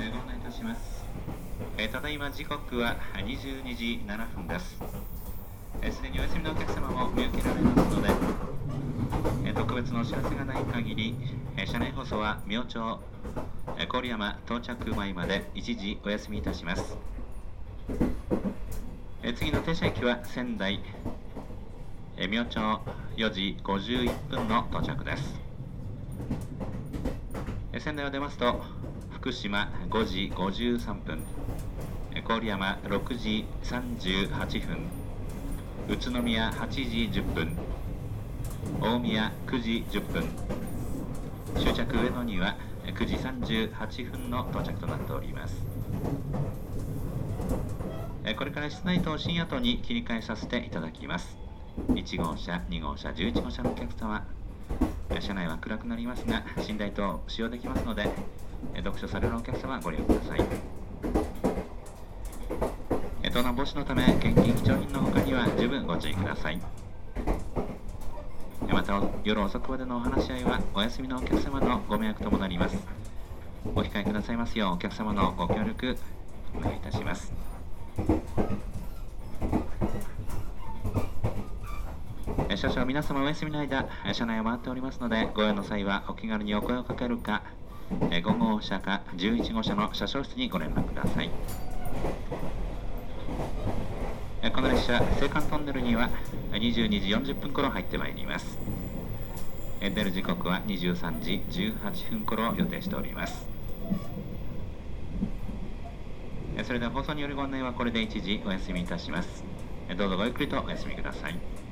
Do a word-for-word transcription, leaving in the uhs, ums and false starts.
ご案内いたします。えー、ただいま時刻はにじゅうにじななふんです。えー、すでにお休みのお客様も見受けられますので、えー、特別のお知らせがない限り、えー、車内放送は明朝、えー、郡山到着前まで一時お休みいたします。えー、次の停車駅は仙台、えー、明朝よじごじゅういっぷんの到着です。えー、仙台を出ますと福島ごじごじゅうさんぷん、郡山ろくじさんじゅうはっぷん、宇都宮はちじじゅっぷん、大宮くじじゅっぷん、終着上野にはくじさんじゅうはっぷんの到着となっております。これから室内と深夜とに切り替えさせていただきます。いち号車、に号車、じゅういち号車のお客様、車内は暗くなりますが寝台等使用できますので、読書されるお客様はご利用ください。盗難防止のため現金貴重品の他には十分ご注意ください。また夜遅くまでのお話し合いはお休みのお客様のご迷惑ともなります。お控えくださいますようお客様のご協力お願いいたします。少々皆様お休みの間車内を回っておりますので、ご用の際はお気軽にお声をかけるかご号車かじゅういち号車の車掌室にご連絡ください。この列車、青函トンネルにはにじゅうにじよんじゅっぷん頃入ってまいります。出る時刻はにじゅうさんじじゅうはっぷん頃を予定しております。それでは放送によるご案内はこれで一時お休みいたします。どうぞごゆっくりとお休みください。